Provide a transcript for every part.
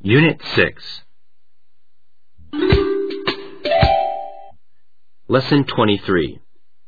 Unit 6. Lesson 23.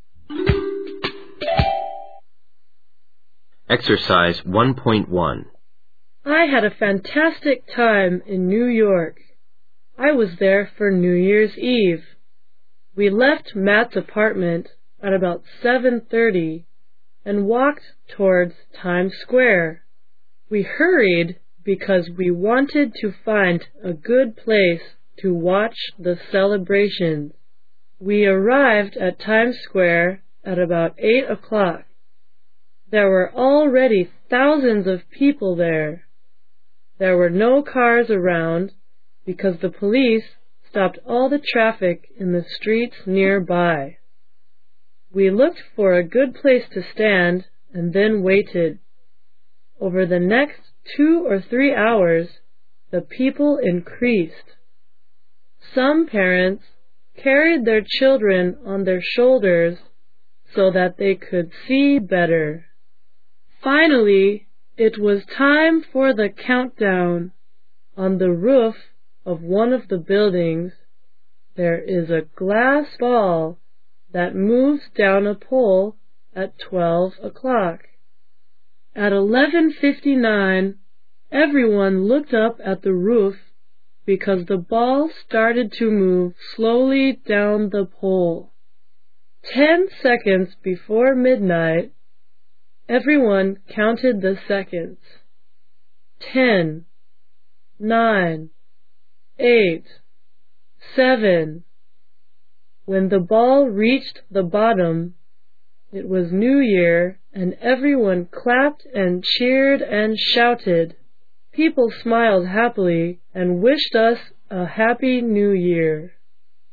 Exercise 1.1. I had a fantastic time in New York. I was there for New Year's Eve. We left Matt's apartment at about 7:30 and walked towards Times Square. We hurried because we wanted to find a good place to watch the celebrations. We arrived at Times Square at about 8 o'clock. There were already thousands of people there. There were no cars around because the police stopped all the traffic in the streets nearby. We looked for a good place to stand and then waited. Over the next 2 or 3 hours, the people increased. Some parents carried their children on their shoulders so that they could see better. Finally, it was time for the countdown. On the roof of one of the buildings, there is a glass ball that moves down a pole at 12 o'clock. At 11:59, everyone looked up at the roof because the ball started to move slowly down the pole. 10 seconds before midnight, everyone counted the seconds. 10, 9, 8, 7. When the ball reached the bottom, it was New Year, and everyone clapped and cheered and shouted. People smiled happily and wished us a Happy New Year.